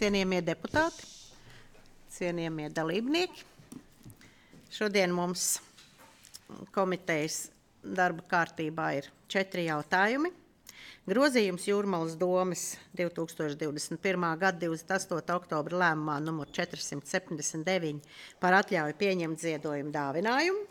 cienījamie deputāti, cienījamie dalībnieki. Šodien mums komitejas darba kārtībā ir 4 jautājumi. Grozījums Jūrmalas domes 2021. gada 28. oktobra lēmumā numur 479 par atļauju pieņemt ziedojumu dāvinājumu.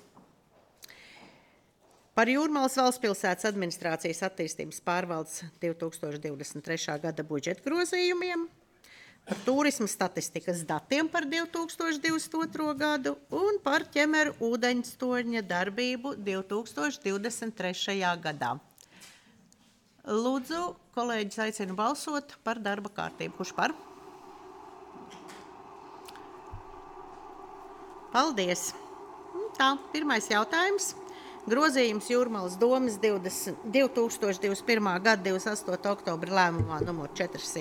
Par Jūrmalas valstspilsētas administrācijas attīstības pārvaldes 2023. gada budžeta grozījumiem, par turisma statistikas datiem par 2022. gadu un par ķemeru ūdeņstoņa darbību 2023. gadā. Lūdzu, kolēģis aicinu balsot par darba kārtību. Kurš par? Paldies. Tā, pirmais jautājums. Grozījums Jūrmalas domes 2021. gada 28. oktobra lēmumā numur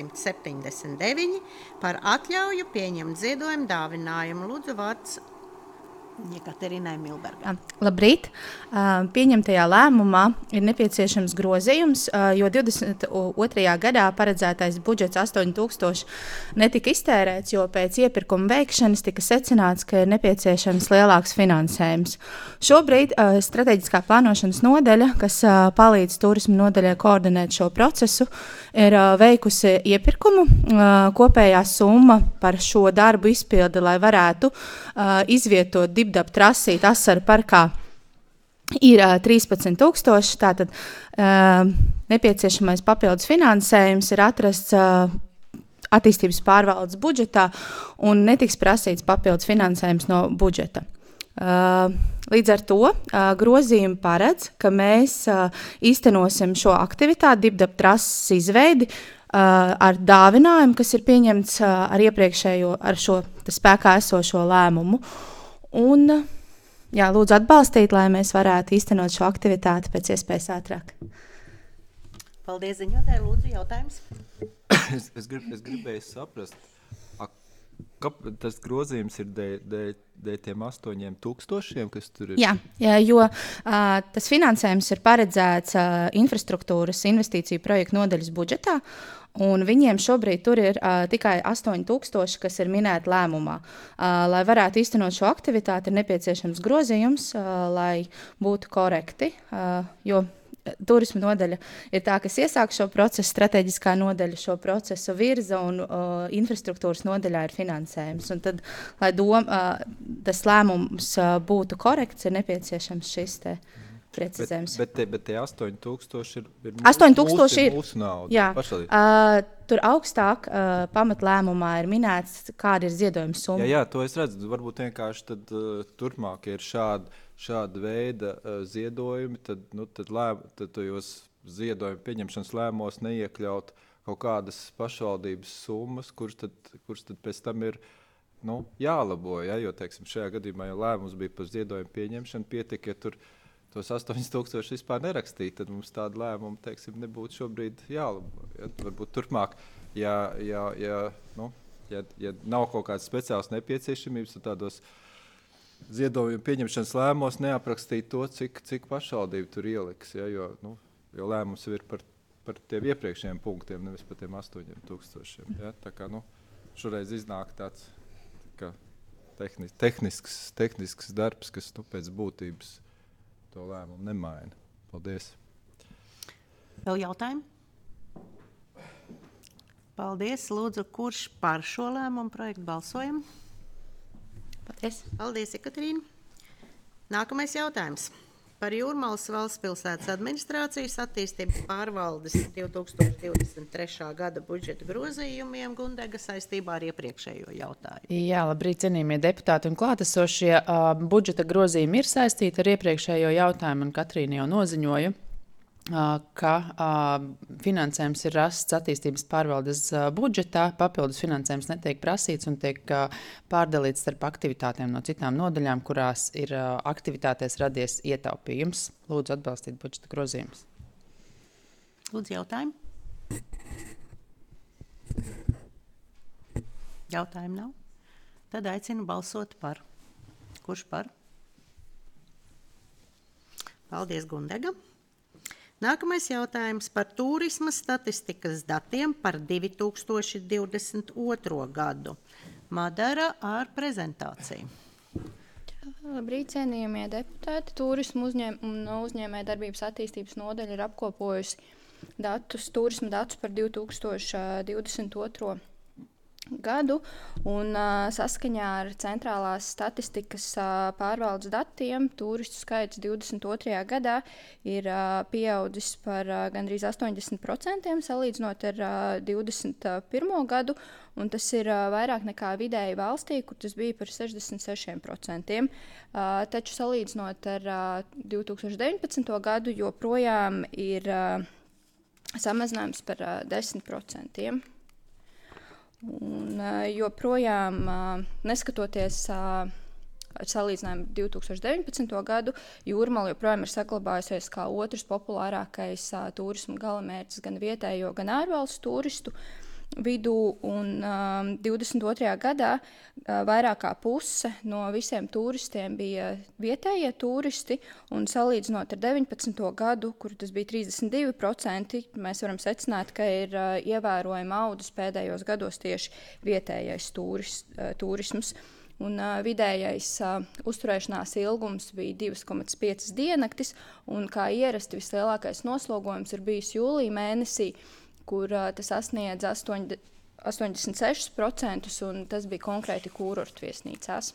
479 par atļauju pieņemt ziedojumu dāvinājumu. Lūdzu, vārds Jekaterinai Milbergai. Labrīt! Pieņemtajā lēmumā ir nepieciešams grozījums, jo 22. gadā paredzētais budžets 8000 netika iztērēts, jo pēc iepirkuma veikšanas tika secināts, ka ir nepieciešams lielāks finansējums. Šobrīd strateģiskā plānošanas nodaļa, kas palīdz turisma nodaļai koordinēt šo procesu, ir veikusi iepirkumu. Kopējā summa par šo darbu izpildi, lai varētu izvietot Dibdab trasīt Asaru parkā, ir 13,000. Tātad nepieciešamais papildus finansējums ir atrasts attīstības pārvaldes budžetā un netiks prasīts papildus finansējums no budžeta. Līdz ar to grozījumi paredz, ka mēs īstenosim šo aktivitāti Dibdab trases izveidi ar dāvinājumu, kas ir pieņemts ar iepriekšējo, ar šo spēkā esošo lēmumu. Un, lūdzu atbalstīt, lai mēs varētu īstenot šo aktivitāti pēc iespējas ātrāk. Paldies, ziņotāji. Lūdzu, jautājums. Es gribēju saprast, kāpēc tas grozījums ir dēļ tiem 8000, kas tur ir? Jā, jo tas finansējums ir paredzēts infrastruktūras investīciju projektu nodaļas budžetā, un viņiem šobrīd tur ir tikai 8000, kas ir minēti lēmumā. Lai varētu īstenot šo aktivitāti, ir nepieciešams grozījums, lai būtu korekti, jo turisma nodaļa ir tā, kas iesāk šo procesu, strateģiskā nodaļa šo procesu virza un infrastruktūras nodaļā ir finansējums. Un tad, lai tas lēmums būtu korekts, ir nepieciešams šis te precizējums. Bet tie 8000 ir 8000 ir mūsu nauda. Jā, tur augstāk pamatlēmumā ir minēts, kāda ir ziedojuma summa. Jā, to es redzu. Varbūt vienkārši tad turpmāk ir šāda veida ziedojumi, tad tajos ziedojumu pieņemšanas lēmumos neiekļaut kaut kādas pašvaldības summas, kuras tad pēc tam ir jālabo. Ja? Jo, teiksim, šajā gadījumā, ja lēmums bija par ziedojumu pieņemšanu, pietika, ja tur tos 8000 vispār nerakstīt, tad mums tāda lēmuma, teiksim, nebūtu šobrīd jālabo. Ja? Varbūt turpmāk, ja nav kaut kādas speciālas nepieciešamības, tad tādos ziedojumu pieņemšanas lēmumos neaprakstīt to, cik pašvaldība tur ieliks, ja? Jo lēmums ir par tiem iepriekšējiem punktiem, nevis par tiem 8000. Ja? Tā kā, šoreiz iznāk tāds tehnisks darbs, kas pēc būtības to lēmumu nemaina. Paldies. Vēl jautājumi? Paldies. Lūdzu, kurš par šo lēmumu projektu balsojam? Paldies. Paldies, Jekaterīna. Nākamais jautājums. Par Jūrmalas valstspilsētas administrācijas attīstības pārvaldes 2023. gada budžeta grozījumiem Gundega saistībā ar iepriekšējo jautājumu. Jā, labrīt, cienījamie deputāti un klātesošie. Budžeta grozījumi ir saistīti ar iepriekšējo jautājumu, un Katrīna jau noziņoja, ka finansējums ir rasts attīstības pārvaldes budžetā, papildus finansējums netiek prasīts un tiek pārdalīts starp aktivitātēm no citām nodaļām, kurās ir aktivitātēs radies ietaupījums. Lūdzu atbalstīt budžeta grozījumus. Lūdzu, jautājumu. Jautājumu nav? Tad aicinu balsot par. Kurš par? Paldies, Gundega. Nākamais jautājums par turisma statistikas datiem par 2022. gadu. Madara ar prezentāciju. Labrīt, cienījamie deputāti. Turisma uzņēmēja darbības attīstības nodaļa ir apkopojusi turisma datus par 2022. gadu, un saskaņā ar centrālās statistikas pārvaldes datiem turistu skaits 22. gadā ir pieaudzis par gandrīz 80% salīdzinot ar 21. gadu, un tas ir vairāk nekā vidēji valstī, kur tas bija par 66%. Taču salīdzinot ar 2019. gadu joprojām ir samazinājums par 10%. Un joprojām, neskatoties salīdzinājumu 2019. gadu, Jūrmala joprojām ir saglabājusies kā otrs populārākais turisma galamērķis gan vietējo, gan ārvalstu turistu vidū. Un 22. gadā vairāk kā puse no visiem turistiem bija vietējie turisti, un salīdzinot ar 19. gadu, kur tas bija 32%, mēs varam secināt, ka ir ievērojami audzis pēdējos gados tieši vietējais turisms. Un vidējais uzturēšanās ilgums bija 2,5 diennaktis, un kā ierasti vislielākais noslogojums ir bijis jūlija mēnesī, kur tas sasniedz 86%, un tas bija konkrēti kurortu viesnīcās.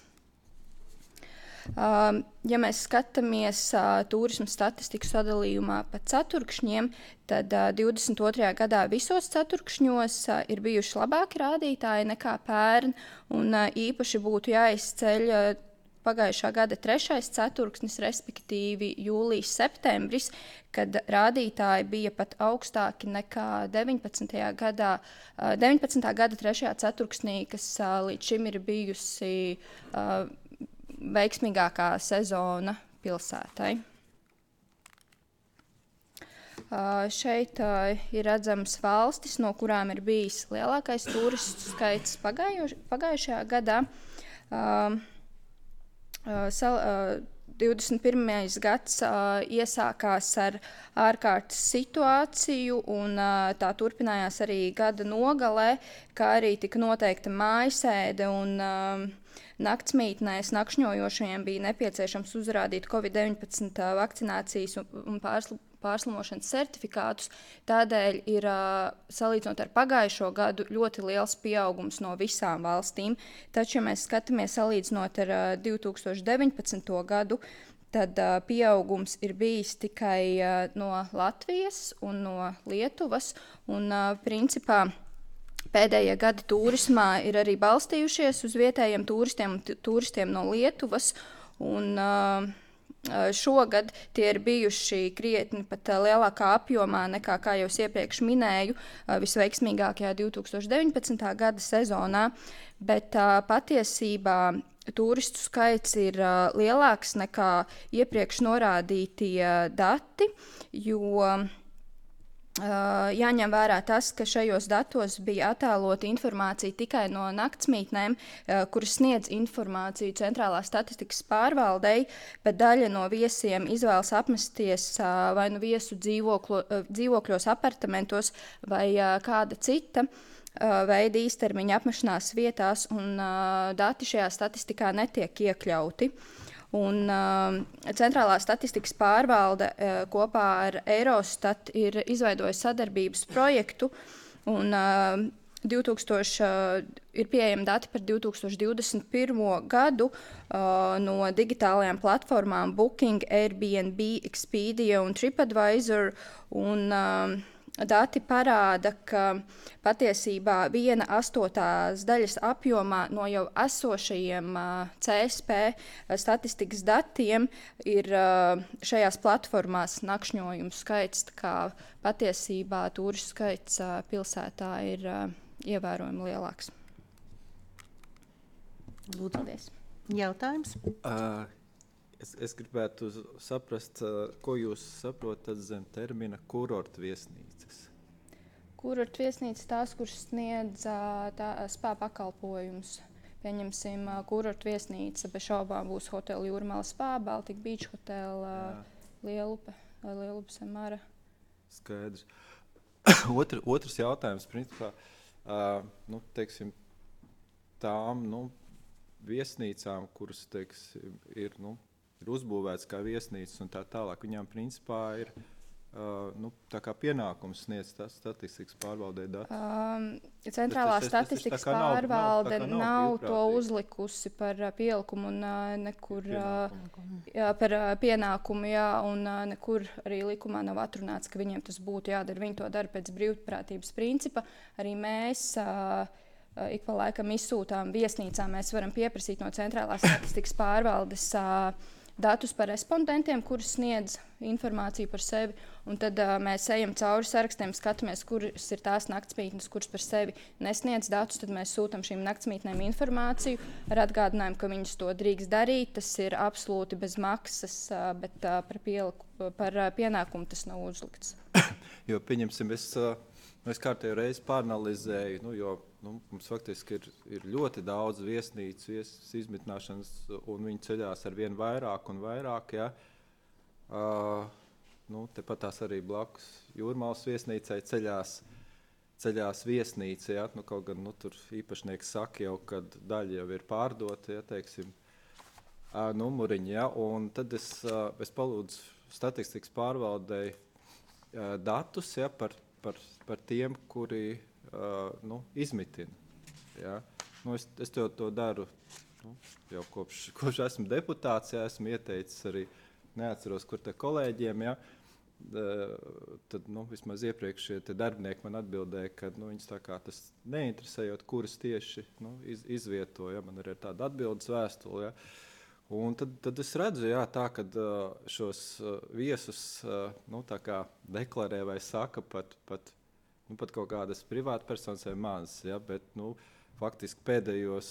Ja mēs skatāmies turisma statistiku sadalījumā pa ceturkšņiem, tad 22. gadā visos ceturkšņos ir bijuši labāki rādītāji nekā pērn, un īpaši būtu jāizceļ pagājušā gada 3. ceturksnis, respektīvi jūlijas, septembris, kad rādītāji bija pat augstāki nekā 19. gada 3. ceturksnī, kas līdz šim ir bijusi veiksmīgākā sezona pilsētai. Šeit ir redzamas valstis, no kurām ir bijis lielākais turistu skaits pagājušajā gadā. 21. gads iesākās ar ārkārtas situāciju, un tā turpinājās arī gada nogalē, kā arī tika noteikta mājasēde, un naktsmītnēs nakšņojošajiem bija nepieciešams uzrādīt COVID-19 vakcinācijas un pārslimošanas certifikātus. Tādēļ ir, salīdzinot ar pagājušo gadu, ļoti liels pieaugums no visām valstīm. Taču, ja mēs skatāmies salīdzinot ar 2019. gadu, tad pieaugums ir bijis tikai no Latvijas un no Lietuvas. Un, principā, pēdējie gadi turismā ir arī balstījušies uz vietējiem turistiem un turistiem no Lietuvas. Un, šogad tie ir bijuši krietni pat lielākā apjomā nekā, kā jau iepriekš minēju, visveiksmīgākajā 2019. gada sezonā, bet patiesībā turistu skaits ir lielāks nekā iepriekš norādītie dati, jo jāņem vērā tas, ka šajos datos bija attēlota informācija tikai no naktsmītnēm, kuras sniedz informāciju centrālā statistikas pārvaldei, bet daļa no viesiem izvēlas apmesties vai nu viesu dzīvokļos, apartamentos vai kāda cita veida īstermiņa apmešanās vietās, un dati šajā statistikā netiek iekļauti. Un centrālā statistikas pārvalde kopā ar Eurostat ir izveidojusi sadarbības projektu, un ir pieejami dati par 2021. gadu no digitālajām platformām Booking, Airbnb, Expedia un TripAdvisor. Un, dati parāda, ka patiesībā 1/8 daļas apjomā no jau esošajiem CSP statistikas datiem ir šajās platformās nakšņojumu skaits, kā patiesībā turistu skaits pilsētā ir ievērojami lielāks. Lūdzu. Paldies. Jautājums? Es gribētu saprast, ko jūs saprotat zem termina kurortu viesnīcas. Kurortu viesnīcas tās, kuras sniedz spā pakalpojumus. Pieņemsim, kurortu viesnīca bez šaubām būs hoteli Jūrmala spā, Baltic Beach Hotel, Lielupe vai Lielupe Samara. Skaidrs. Otrs jautājums, principā, teiksim, tām viesnīcām, kuras teiksim, ir uzbūvētas kā viesnīcas un tā tālāk, viņām principā ir tā kā pienākums sniedz statistikas pārvaldē datus. Centrālā statistikas pārvalde nav to uzlikusi par pielikumu un nekur par pienākumu, un nekur arī likumā nav atrunāts, ka viņiem tas būtu jādara. Viņi to dara pēc brīvprātības principa. Arī mēs ik pa laikam izsūtām viesnīcām, mēs varam pieprasīt no Centrālās statistikas pārvaldes datus par respondentiem, kuri sniedz informāciju par sevi, un tad mēs ejam cauri sarakstiem, skatāmies, kuras ir tās naktsmītnes, kuras par sevi nesniedz datus, tad mēs sūtam šīm naktsmītnēm informāciju ar atgādinājumu, ka viņas to drīkst darīt, tas ir absolūti bez maksas, bet par pienākumu tas nav uzlikts. Jo, pieņemsim, es kārtējo reizi pāranalizēju, jo mums faktiski ir ļoti daudz viesnīcu, izmitināšanas, un viņi ceļās ar vien vairāk un vairāk. Ja. Tepat tās arī blakus Jūrmalas viesnīcai ceļās viesnīca. Ja. Kaut gan tur īpašnieks saka jau, kad daļa jau ir pārdota, ja, teiksim, numuriņi. Ja. Un tad es palūdzu statistikas pārvaldei datus, ja, par tiem, kuri izmitina. Ja. Es to daru jau kopš esmu deputāts, ja, esmu ieteicis arī, neatceros, kur te kolēģiem, ja, tad vismaz iepriekšie darbinieki man atbildēja, ka viņus tā kā tas neinteresējot, kuras tieši izvieto, ja, man ir tāda atbildes vēstule. Ja. Un tad es redzu, jā, tā, kad šos viesus tā kā deklarē vai saka pat kaut kādas privātpersonas vai mazas, ja, bet faktiski pēdējos,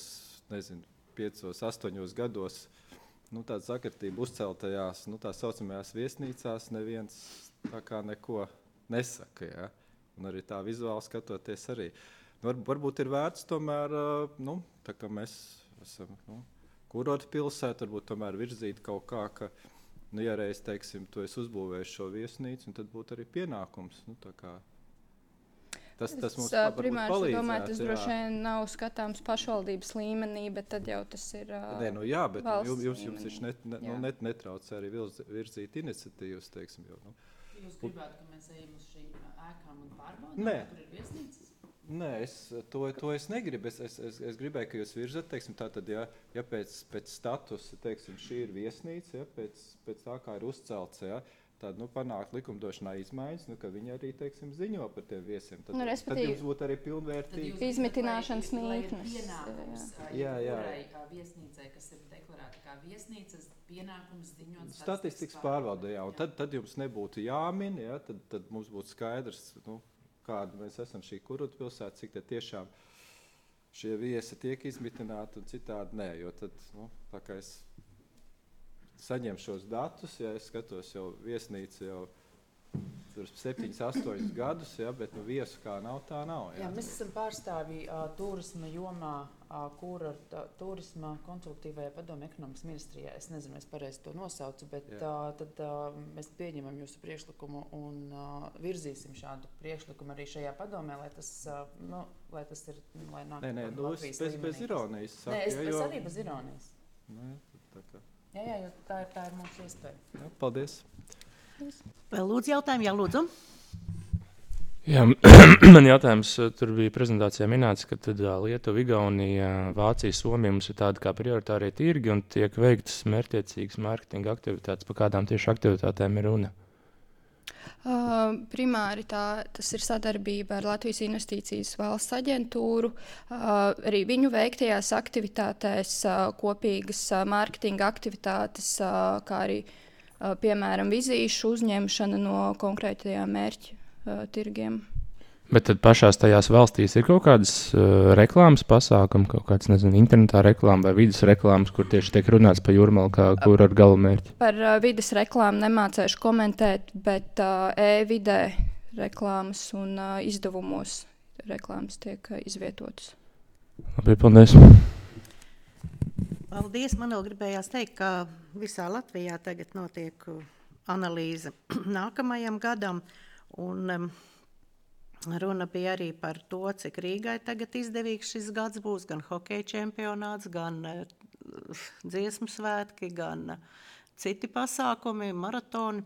5-8 gados tāda sakritība uzceltajās, tā saucamajās viesnīcās neviens tā kā neko nesaka, ja, un arī tā vizuāli skatoties arī. Varbūt ir vērts tomēr, tā kā mēs esam, kurorta pilsēta, varbūt tomēr virzīt kaut kā, ka, ja reiz, teiksim, tu esi uzbūvējis šo viesnīcu, un tad būtu arī pienākums, tā kā. Tas mums primāri domāju, tas droši vien nav skatāms pašvaldības līmenī, bet tad jau tas ir jā, bet jums netraucē arī virzīt iniciatīvas, teiksim. Jo, Jūs gribētu, ka mēs ejam uz šīm ēkām un pārbaudām, kur ir viesnīcas? Nē, to es negribu. Es gribēju, ka jūs virzat, teiksim, tātad, ja pēc statusa, teiksim, šī ir viesnīca, ja, pēc tā kā ir uzcelts, ja, tad panākt likumdošanā izmaiņas, ka viņi arī, teiksim, ziņo par tiem viesiem. Tad jums būtu arī pilnvērtīgi izmitināšanas mītnes. Kurai viesnīcai, kas ir deklarēta kā viesnīcas, pienākums ziņot statistikas pārvaldē, jā. Un tad jums nebūtu jāmin, ja, tad mums būtu skaidrs, kāda mēs esam šī kurorta pilsēta, cik te tiešām šie viesi tiek izmitināti un citādi nē, jo tad, tā kā es saņem šos datus, ja es skatos jau viesnīcu jau 7-8 gadus, ja, bet viesu kā nav, tā nav. Jā, mēs esam pārstāvji turisma jomā, turisma konsultatīvajā padomē ekonomikas ministrijā. Es nezinu, es pareizi to nosaucu, bet tad mēs pieņemam jūsu priekšlikumu un virzīsim šādu priekšlikumu arī šajā padomē, lai tas ir, lai nāk Latvijas līmenī. Bez ironijas. Nē, es arī bez ironijas. Nē, tā kā. Jā, jo tā ir mūsu iespēja. Jā, paldies. Vēl lūdzu jautājumu, jā, lūdzu. Jā, man jautājums, tur bija prezentācijā minēts, ka tad Lietuva, Igaunija, Vācija, Somija mums ir tādi kā prioritārie tirgi un tiek veiktas mērķtiecīgas mārketinga aktivitātes. Par kādām tieši aktivitātēm ir runa? Primāri tas ir sadarbība ar Latvijas Investīcijas valsts aģentūru. Arī viņu veiktajās aktivitātēs kopīgas mārketinga aktivitātes, kā arī, piemēram, vizīšu uzņemšana no konkrētajām mērķu tirgiem. Bet tad pašās tajās valstīs ir kaut kādas reklāmas pasākumi, kaut kāds, internetā reklāma vai vidas reklāmas, kur tieši tiek runāts par Jūrmalu, kur ar galamērķi? Par vidas reklāmu nemācēšu komentēt, bet e-vidē reklāmas un izdevumos reklāmas tiek izvietotas. Labi, paldies. Paldies. Man vēl gribējās teikt, ka visā Latvijā tagad notiek analīze nākamajam gadam. Un runa bija arī par to, cik Rīgai tagad izdevīgs šis gads būs, gan hokeja čempionāts, gan dziesmu svētki, gan citi pasākumi, maratoni.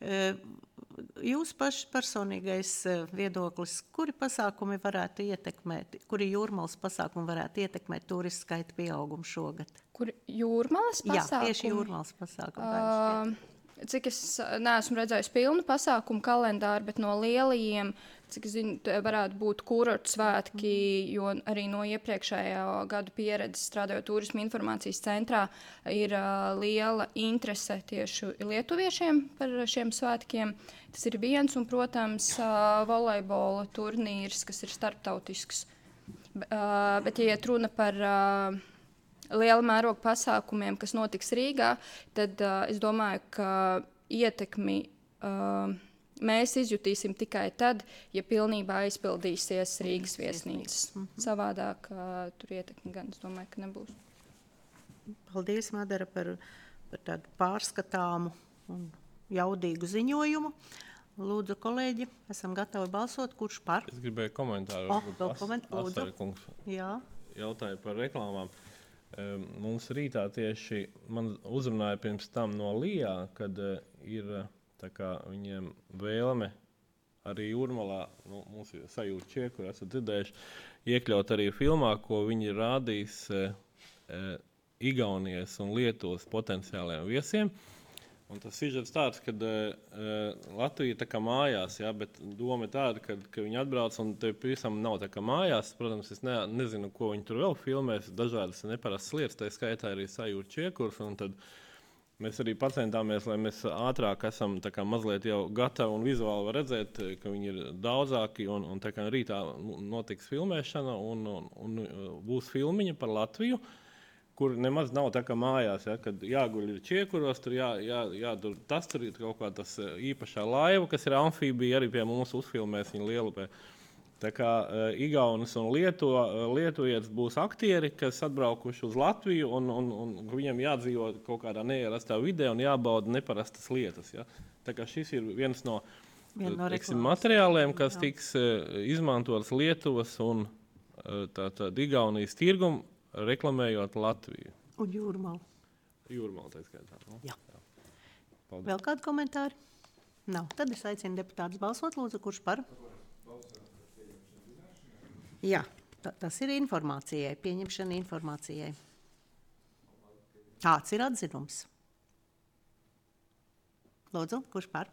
Jūs paši personīgais viedoklis, kuri pasākumi varētu ietekmēt, kuri Jūrmalas pasākumi varētu ietekmēt turistu skaita pieaugumu šogad? Kur Jūrmalas pasākumi? Jā, tieši Jūrmalas pasākumi. Cik es neesmu redzējis pilnu pasākumu kalendāru, bet no lielajiem, cik es zinu, varētu būt kurortu svētki, jo arī no iepriekšējā gadu pieredzes strādājot Turisma informācijas centrā ir liela interese tieši lietuviešiem par šiem svētkiem. Tas ir viens, un, protams, volejbola turnīrs, kas ir starptautisks. Bet, ja iet runa par liela mēroga pasākumiem, kas notiks Rīgā, tad es domāju, ka ietekmi mēs izjutīsim tikai tad, ja pilnībā aizpildīsies Rīgas viesnīcas. Savādāk tur ietekmi gan, es domāju, ka nebūs. Paldies, Madara, par tādu pārskatāmu un jaudīgu ziņojumu. Lūdzu, kolēģi, esam gatavi balsot. Kurš par? Es gribēju komentāru. Lūdzu. Jā. Jautāju par reklāmām. Mums rītā tieši man uzrunāja pirms tam no Lijā, kad ir tā kā viņiem vēlme arī Jūrmalā, mums ir sajūta čieku, esat dzirdējuši, iekļaut arī filmā, ko viņi rādīs Igaunijas un Lietuvas potenciālajiem viesiem. Un tas sižets tāds, ka Latvija tā kā mājās, ja, bet doma ir tāda, ka viņi atbrauc un te visam nav tā kā mājās. Protams, es nezinu, ko viņi tur vēl filmēs, dažādas neparastas lietas, tā skaitā arī sajūta čiekurs. Un tad mēs arī pacentāmies, lai mēs ātrāk esam tā kā mazliet jau gatavi un vizuāli var redzēt, ka viņi ir daudzāki un tā kā rītā notiks filmēšana un būs filmiņa par Latviju, kur nemaz nav tā kā mājās, ja, kad jāguļ ir čiekuros, tur jādur tas, tur ir kaut kā tas īpašā laiva, kas ir amfībija, arī pie mums uzfilmēs viņa Lielupē. Tā kā Igaunis un lietuvietis būs aktieri, kas atbraukuši uz Latviju un viņam jādzīvo kaut kādā neierastā vidē un jābauda neparastas lietas. Ja. Tā kā šis ir viens no materiāliem, kas tiks izmantots Lietuvas un tātad Igaunijas tirgumu, reklamējot Latviju. Un Jūrmalu. Jūrmalu, tā skaitā. No? Jā. Vēl kādi komentāri? Nav. Tad es aicinu deputātus balsot. Lūdzu, kurš par? Jā, tas ir informācijai, pieņemšana informācijai. Tāds ir atzinums. Lūdzu, kurš par?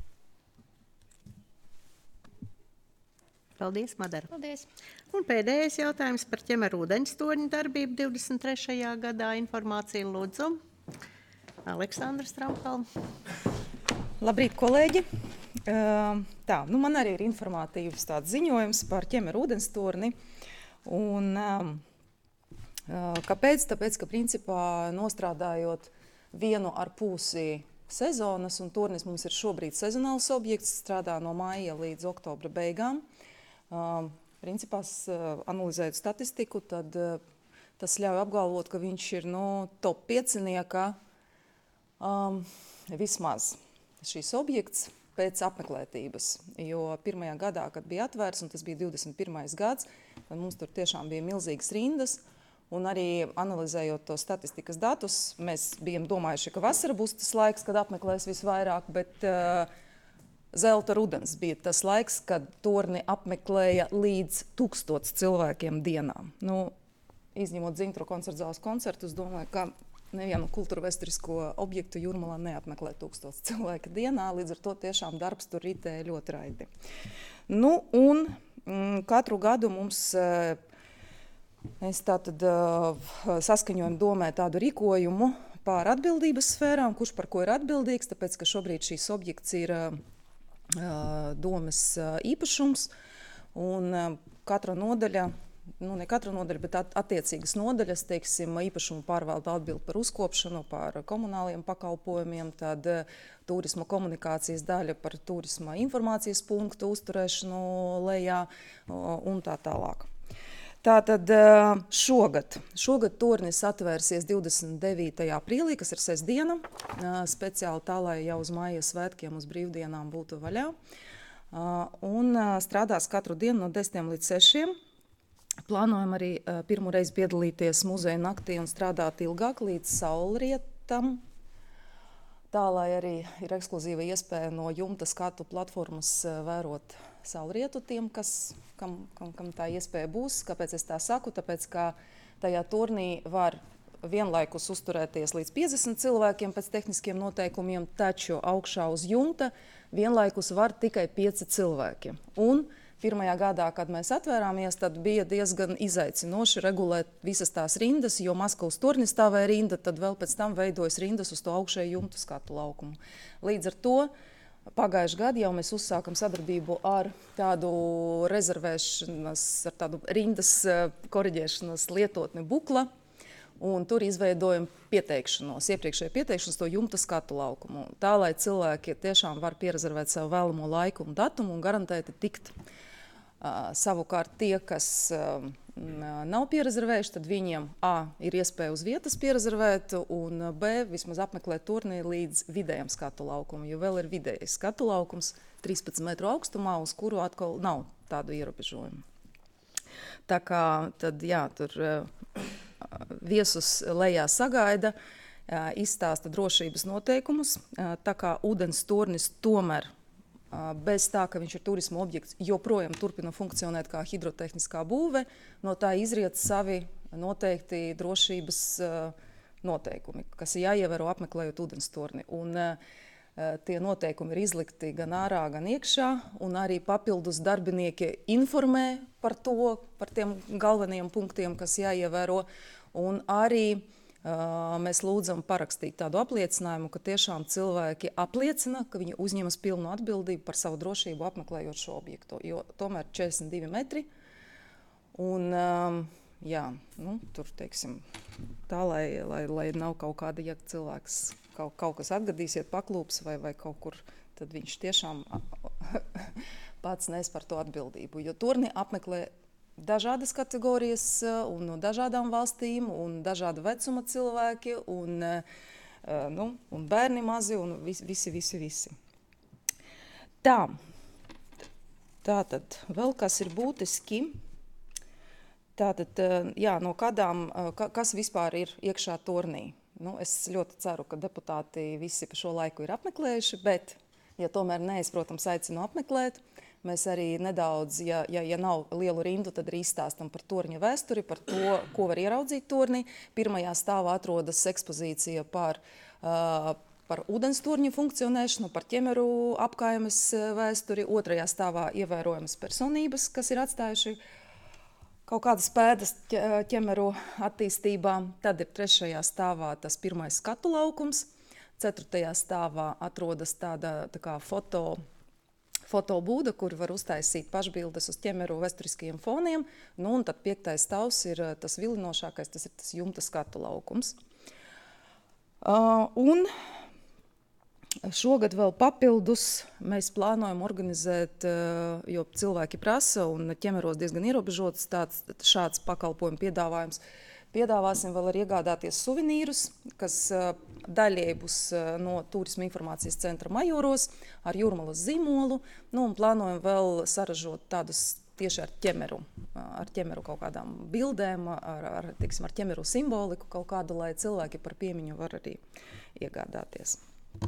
Paldies, Madara. Paldies. Un pēdējais jautājums par ķemeru ūdeņstoņu darbību 23. gadā. Informāciju lūdzu. Aleksandrs Trampal. Labrīt, kolēģi. Man arī ir informatīvs tāds ziņojums par ķemeru ūdenstorni. Un, kāpēc? Tāpēc, ka principā nostrādājot 1,5 sezonas, un tornis mums ir šobrīd sezonāls objekts, strādā no maija līdz oktobra beigām. Principā, analizējot statistiku, tad tas ļauj apgalvot, ka viņš ir top 5 vismaz šīs objekts pēc apmeklētības. Jo pirmajā gadā, kad bija atvērts, un tas bija 21. gads, tad mums tur tiešām bija milzīgas rindas. Un arī analizējot to statistikas datus, mēs bijām domājuši, ka vasara būs tas laiks, kad apmeklēs visvairāk, bet zelta rudens bija tas laiks, kad torni apmeklēja līdz 1000 cilvēkiem dienā. Izņemot Zintru koncertzāles koncertus, domāju, ka nevienu kultūrvēsturisko objektu Jūrmalā neapmeklē 1000 cilvēku dienā, līdz ar to tiešām darbs tur ritēja ļoti raiti. Un katru gadu mums mēs tātad saskaņojam domē tādu rīkojumu pār atbildības sfērām, kurš par ko ir atbildīgs, tāpēc, ka šobrīd šīs objekts ir domes īpašums, un katra nodaļa, ne katra nodaļa, bet attiecīgas nodaļas, teiksim, īpašumu pārvalda atbild par uzkopšanu, par komunāliem pakalpojumiem, tad turisma komunikācijas daļa par turisma informācijas punktu uzturēšanu lejā un tā tālāk. Tātad šogad tornis atvērsies 29. aprīlī, kas ir sestdiena, speciāli tā, lai jau uz mājas svētkiem, uz brīvdienām būtu vaļā. un strādās katru dienu no 10 līdz 6. Plānojam arī pirmo reizi piedalīties muzeja naktī un strādāt ilgāk līdz saulrietam. Tā, lai arī ir ekskluzīva iespēja no jumta skatu platformas vērot saulrietu tiem, kam tā iespēja būs. Kāpēc es tā saku? Tāpēc, ka tajā turnī var vienlaikus uzturēties līdz 50 cilvēkiem pēc tehniskiem noteikumiem, taču augšā uz jumta vienlaikus var tikai 5 cilvēki. Un pirmajā gadā, kad mēs atvērāmies, tad bija diezgan izaicinoši regulēt visas tās rindas, jo Maskavas torņa stāvēja rinda, tad vēl pēc tam veidojas rindas uz to augšēju jumtu skatu laukumu. Līdz ar to pagājušajā gadā jau mēs uzsākam sadarbību ar tādu rezervēšanas, ar tādu rindas koriģēšanas lietotni Bukla, un tur izveidojam iepriekšēju pieteikšanos to jumta skatu laukumu. Tā, lai cilvēki tiešām var pierezervēt savu vēlamo laiku un datumu un garantēti tikt. Savukārt tie, kas nav pierezervējuši, tad viņiem A ir iespēja uz vietas pierezervēt, un B vismaz apmeklēt turnī līdz vidējam skatu laukumu, jo vēl ir vidējais skatu laukums 13 metru augstumā, uz kuru atkal nav tādu ierobežojumu. Tā kā tad, jā, tur viesus lejā sagaida, izstāsta drošības noteikumus, tā kā ūdens tornis tomēr bez tā, ka viņš ir turisma objekts, joprojām turpina funkcionēt kā hidrotehniskā būve, no tā izriet savi noteikti drošības noteikumi, kas ir jāievēro apmeklējot ūdens torni. Un tie noteikumi ir izlikti gan ārā, gan iekšā, un arī papildus darbinieki informē par to, par tiem galvenajiem punktiem, kas jāievēro, un arī mēs lūdzam parakstīt tādu apliecinājumu, ka tiešām cilvēki apliecina, ka viņi uzņemas pilnu atbildību par savu drošību apmeklējot šo objektu, jo tomēr 42 metri, un jā, tur, teiksim, tā, lai nav kaut kāda, ja cilvēks kaut kas atgadīsiet paklūps vai kaut kur, tad viņš tiešām pats nes par to atbildību, jo turni apmeklē dažādas kategorijas un no dažādām valstīm un dažāda vecuma cilvēki un bērni mazi un visi. Tātad vēl kas ir būtiski. Tātad, jā, no kādām, kas vispār ir iekšā turnī. Es ļoti ceru, ka deputāti visi pa šo laiku ir apmeklējuši, bet, ja tomēr ne, es, protams, aicinu apmeklēt. Mēs arī nedaudz, ja nav lielu rindu, tad arī izstāstam par torņa vēsturi, par to, ko var ieraudzīt tornī. Pirmajā stāvā atrodas ekspozīcija par ūdens torņu funkcionēšanu, par ķemeru apkaimes vēsturi. Otrajā stāvā ievērojamas personības, kas ir atstājuši kaut kādas pēdas ķemeru attīstībā. Tad ir trešajā stāvā tas pirmais skatu laukums. Ceturtajā stāvā atrodas tāda tā kā fotobūda, kur var uztaisīt pašbildes uz ķemeru vēsturiskajiem foniem. Un tad 5. stāvs ir tas vilinošākais, tas ir tas jumta skatu laukums. Un šogad vēl papildus mēs plānojam organizēt, jo cilvēki prasa un ķemeros diezgan ierobežots šāds pakalpojumu piedāvājums. Piedāvāsim vēl arī iegādāties suvenīrus, kas daļēji būs no Turisma informācijas centra Majoros ar Jūrmalas zīmolu, un plānojam vēl saražot tādus tieši ar ķemeru kaut kādām bildēm, ar ķemeru simboliku kaut kādu, lai cilvēki par piemiņu var arī iegādāties.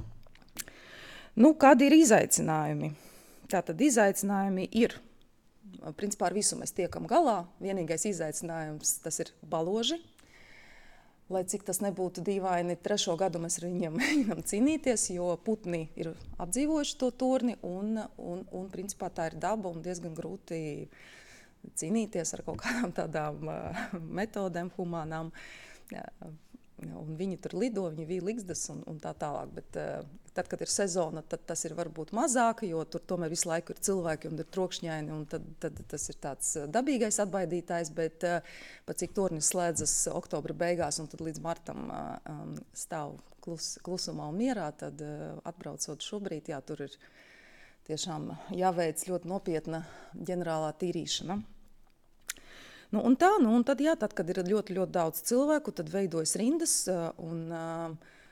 Kādi ir izaicinājumi? Tātad izaicinājumi ir. Principā ar visu mēs tiekam galā. Vienīgais izaicinājums tas ir baloži. Lai cik tas nebūtu dīvaini, 3. gadu mēs ar viņiem mēģinām cīnīties, jo putni ir apdzīvojuši to turni un principā tā ir daba un diezgan grūti cīnīties ar kaut kādām tādām metodēm humānām. Un viņi tur lido, viņi vīja ligzdas un tā tālāk, bet tad, kad ir sezona, tad tas ir varbūt mazāk, jo tur tomēr visu laiku ir cilvēki un ir trokšņaini, un tad tas ir tāds dabīgais atbaidītājs, bet pat cik tornis slēdzas oktobra beigās un tad līdz martam stāv klusumā un mierā, tad atbraucot šobrīd, jā, tur ir tiešām jāveic ļoti nopietna ģenerālā tīrīšana. Un tad, jā, tad, kad ir ļoti, ļoti daudz cilvēku, tad veidojas rindas, un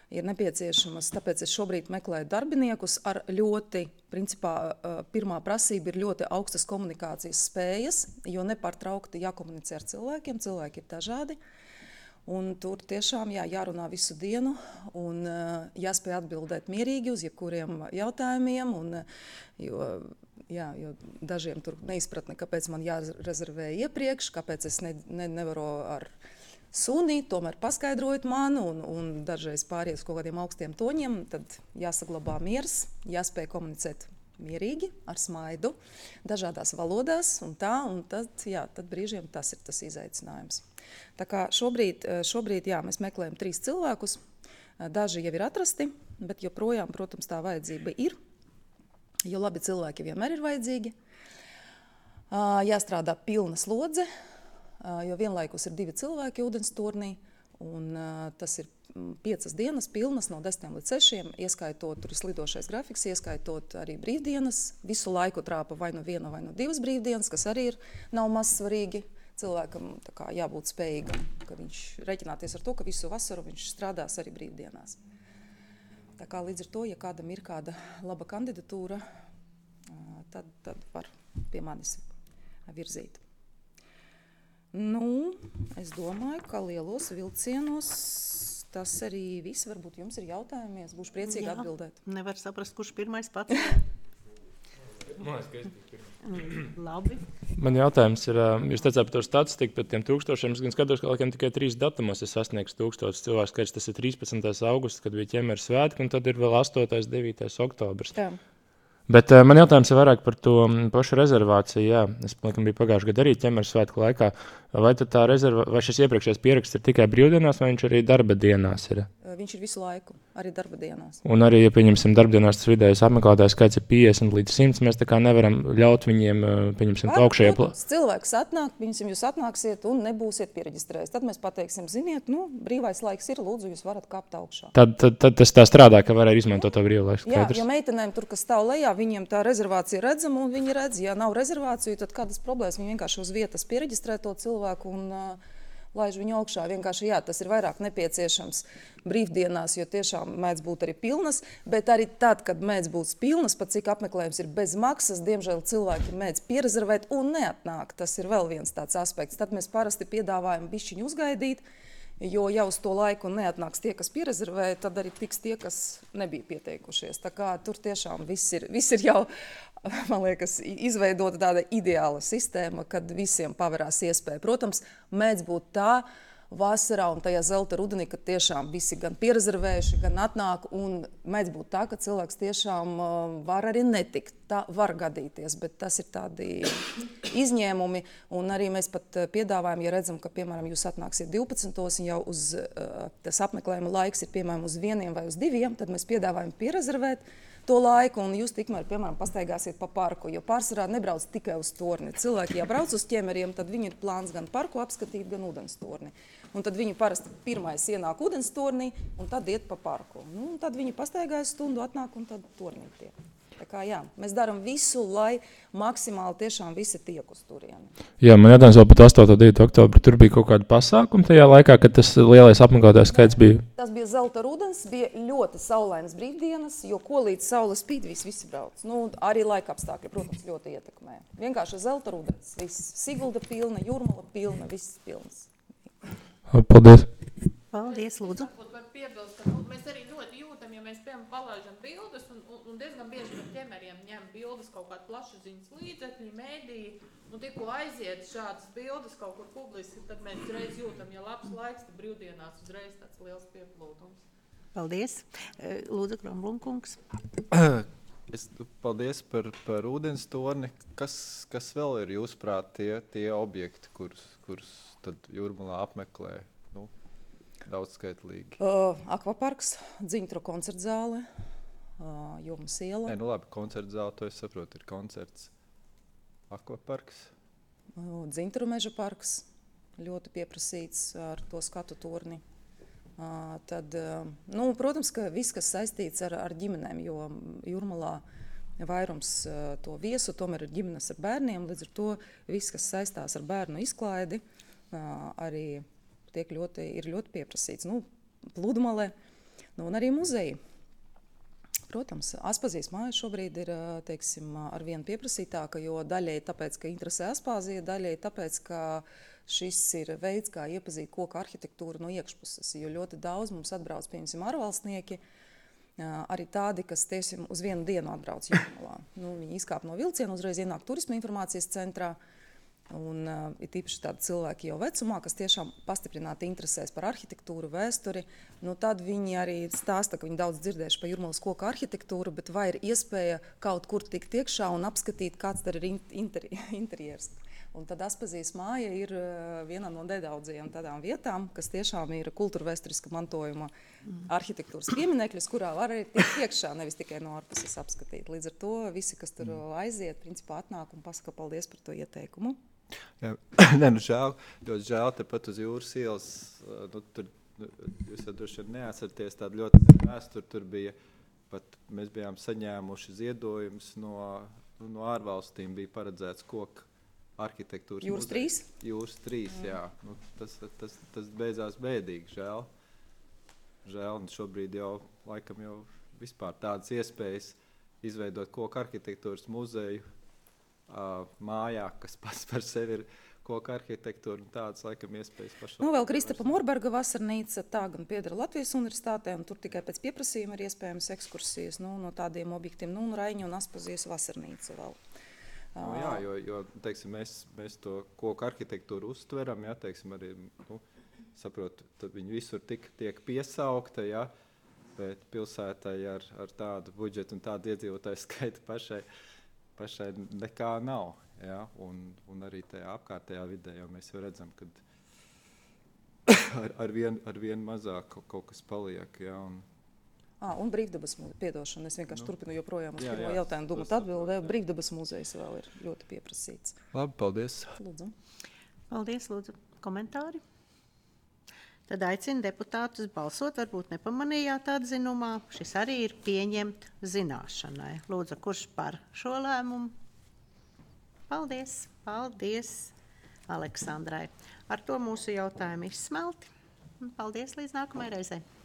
ir nepieciešamas, tāpēc es šobrīd meklēju darbiniekus ar ļoti, principā, pirmā prasība ir ļoti augstas komunikācijas spējas, jo nepārtraukti jākomunicē ar cilvēkiem, cilvēki ir dažādi. Un tur tiešām jārunā visu dienu un jāspēj atbildēt mierīgi uz jebkuriem jautājumiem, jo dažiem tur neizpratne, kāpēc man jārezervē iepriekš, kāpēc es nevaru ar suni, tomēr paskaidrojot man un dažreiz pāries kaut kādiem augstiem toņiem, tad jāsaglabā miers, jāspēj komunicēt mierīgi, ar smaidu, dažādās valodās un tad brīžiem tas ir tas izaicinājums. Tā kā šobrīd mēs meklējam 3 cilvēkus, daži jau ir atrasti, bet joprojām, protams, tā vajadzība ir, jo labi cilvēki vienmēr ir vajadzīgi. Jāstrādā pilna slodze, jo vienlaikus ir 2 cilvēki ūdensturnī, un tas ir 5 dienas pilnas no 10 līdz 6, ieskaitot, tur ir slidošais grafiks, ieskaitot arī brīvdienas, visu laiku trāpa vai nu 1 vai nu 2 brīvdienas, kas arī nav maz svarīgi. Cilvēkam tā kā jābūt spējīgam, ka viņš reķināties ar to, ka visu vasaru viņš strādās arī brīvdienās. Tā kā līdz ar to, ja kādam ir kāda laba kandidatūra, tad var pie manis virzīt. Es domāju, ka lielos vilcienos tas arī viss. Varbūt jums ir jautājumi, es būšu priecīgi atbildēt. Nevar saprast, kurš pirmais pats. Labi. Man jautājums ir, jūs teicāt par to statistiku, par tiem 1000, es gan skatos, ka laikam tikai 3 datumos ir sasniegs 1000 cilvēku skaits, tas ir 13. augusts, kad bija ķemeru svētki, un tad ir vēl 8. 9. oktobrs. Jā. Bet man jautājums ir vairāk par to pašu rezervāciju. Jā, es laikam biju pagājušajā gadā arī ķemeru svētku laikā. Vai šis iepriekšējais pieraksts ir tikai brīvdienās, vai viņš arī darba dienās ir? Viņš ir visu laiku, arī darba dienās. Un arī, ja pieņemsim darbdienās, tas vidējais apmeklētājs skaits ir 50 līdz 100, mēs tā kā nevaram ļaut viņiem, pieņemsim, augšējā cilvēks atnāk, jūs atnāksiet un nebūsiet piereģistrējis. Tad mēs pateiksim, ziniet, brīvais laiks ir, lūdzu, jūs varat kāpt augšā. Tad tas tā strādā, ka var arī izmantot to brīvo laiku. Jā, ja meitenēm tur, kas stāv lejā, viņiem tā rezervācija redzama un viņi redz, ja nav rezervāciju, tad kādas problēmas, viņi vienkārši uz vietas piereģistrē to cilvēku un laiž viņu augšā. Vienkārši, tas ir vairāk nepieciešams brīvdienās, jo tiešām mēdz būt arī pilnas, bet arī tad, kad mēdz būt pilnas, pat cik apmeklējums ir bez maksas, diemžēl cilvēki mēdz pierezervēt un neatnāk. Tas ir vēl viens tāds aspekts. Tad mēs parasti piedāvājam bišķiņu uzgaidīt, jo jau uz to laiku neatnāks tie, kas pierezervēja, tad arī tiks tie, kas nebija pieteikušies. Tā kā tur tiešām viss ir jau, man liekas, izveidota tāda ideāla sistēma, kad visiem paverās iespēja. Protams, mēdz būt tā vasarā un tajā zelta rudenī, kad tiešām visi gan pierezervējuši, gan atnāk, un mēdz būt tā, ka cilvēks tiešām var arī netikt. Tā var gadīties, bet tas ir tādi izņēmumi, un arī mēs pat piedāvājam, ja redzam, ka, piemēram, jūs atnāksiet 12. un jau tas apmeklējuma laiks ir, piemēram, uz 1 vai uz 2, tad mēs piedāvājam pierezervēt to laiku, un jūs tikmēr, piemēram, pastaigāsiet pa parku, jo pārsvarā nebrauc tikai uz torni. Cilvēki, ja brauc uz ķemeriem, tad viņi ir plāns gan parku apskatīt, gan ūdenstorni. Un tad viņi parasti pirmais ienāk ūdenstornī, un tad iet pa parku. Un tad viņi pastaigājas stundu, atnāk, un tad tornī tiek. Tā kā mēs darām visu, lai maksimāli tiešām visi tiek uz turieni. Jā, man jautājums vēl par 8. 9. oktobru. Tur bija kaut kāda pasākuma tajā laikā, kad tas lielais apmeklētājs skaits bija? Tas bija zelta rudens, bija ļoti saulainas brīvdienas, jo ko līdz saule spīd, visi brauc. Arī laika apstākļi, protams, ļoti ietekmē. Vienkārši zelta rudens, viss. Sigulda pilna, Jūrmala pilna, viss pilns. Paldies. Paldies, lūdzu. Var piebilst, ka mēs arī ļoti jūtam, ja mēs piemēram palaižam bildes un diezgan bieži par ķemeriem ņem bildes kaut kādi plašsaziņas līdzekļi, mēdīji, un tikko aiziet šādas bildes kaut kur publiski, tad mēs uzreiz jūtam, ja labs laiks, tad brīvdienās uzreiz tāds liels pieplūdums. Paldies. Lūdzu, Kromblunkungs. Paldies par ūdenstorni. Kas vēl ir jūsuprāt tie objekti, kurus tad Jūrmalā apmeklē? Daudzskaitlīgi. Akvaparks, Dziņtru koncertzāle, Jomas iela. Labi, koncertzāle, to es saprotu, ir koncerts. Akvaparks. Dziņtru meža parks, ļoti pieprasīts ar to skatu torni. Tad, protams, ka viss, kas saistīts ar ģimenēm, jo Jūrmalā vairums to viesu, tomēr ir ģimenes ar bērniem, līdz ar to viss, kas saistās ar bērnu izklaidi, arī ir ļoti pieprasīts. Pludmale, Nu, un arī muzeji. Protams, Aspazijas māja šobrīd ir ar vien pieprasītāka, jo daļai tāpēc, ka interesē Aspazija, daļai tāpēc, ka šis ir veids, kā iepazīt koku arhitektūru no iekšpuses. Jo ļoti daudz mums atbrauc, piemēram, ārvalstnieki, arī tādi, kas tieši uz vienu dienu atbrauc Jūrmalā. Viņi izkāp no vilciena, uzreiz ienāk turisma informācijas centrā. Un ir tīpaši tādi cilvēki jau vecumā, kas tiešām pastiprināti interesēs par arhitektūru, vēsturi. Tad viņi arī stāsta, ka viņi daudz dzirdējuši par Jūrmalas koku arhitektūru, bet vai ir iespēja kaut kur tikt iekšā un apskatīt, kāds tad ir interjers. Un tad Aspazijas māja ir viena no nedaudzajām tādām vietām, kas tiešām ir kultūrvēsturiska mantojuma arhitektūras pieminekļus, kurā var arī tikt iekšā, nevis tikai no ārpuses apskatīt. Līdz ar to visi, kas tur aiziet, principā atnāk un pasaka paldies par to ieteikumu. Jā, žēl, ļoti žēl, tepat uz jūras ielas, tur, jūs jau droši vien neatceraties tādu ļoti vēsturi, tur bija, pat mēs bijām saņēmuši ziedojumus no ārvalstīm, bija paredzēts koku arhitektūras Jūras 3? Jūras 3, jā. Tas beidzās bēdīgi, žēl, un šobrīd jau, laikam jau vispār tādas iespējas izveidot koku arhitektūras muzeju, mājā, kas pats par sevi ir koku arhitektūra un tādas, laikam, iespējas pašā. Vēl Kristapa Morberga vasarnīca, tā gan pieder Latvijas universitātē, un tur tikai pēc pieprasījuma ir iespējams ekskursijas no tādiem objektiem, un Raiņa un Aspazijas vasarnīca vēl. Jā, jo teiksim, mēs to koku arhitektūru uztveram, jā, teiksim, arī, saprotu, tad viņi visur tiek piesaukta, jā, bet pilsētai ar tādu budžetu un tādu iedzīvotāju skaitu pašai nekā nav, ja? Un arī tajā apkārtējā vidē, jo mēs jau redzam, ka ar vien mazāk kaut kas paliek. Ja? Un brīvdabas muzeja, piedošana, es vienkārši turpinu joprojām uz pirmo jautājumu domāt atbildē. Brīvdabas muzejs vēl ir ļoti pieprasīts. Labi, paldies. Lūdzu. Paldies, lūdzu. Komentāri? Tad aicinu deputātus balsot, varbūt nepamanījāt atzinumā. Šis arī ir pieņemt zināšanai. Lūdzu, kurš par šo lēmumu? Paldies, paldies Aleksandrai. Ar to mūsu jautājumi izsmelti. Paldies līdz nākamajai reizei.